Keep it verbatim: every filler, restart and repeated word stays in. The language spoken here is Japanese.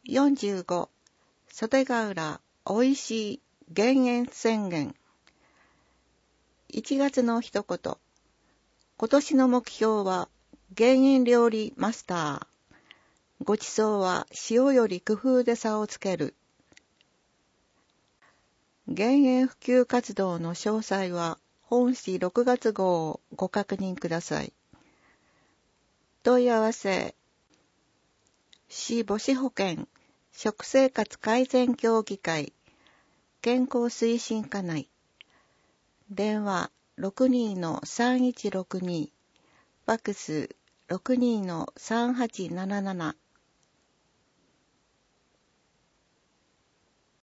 よんじゅうご袖ヶ浦おいしい減塩宣言。いちがつの一言。今年の目標は減塩料理マスター。ごちそうは塩より工夫で差をつける。減塩普及活動の詳細は本誌ろくがつ号をご確認ください。問い合わせ市母子保健食生活改善協議会健康推進課内電話 ろくにーさんいちろくに ファックス ろくにーさんはちなななな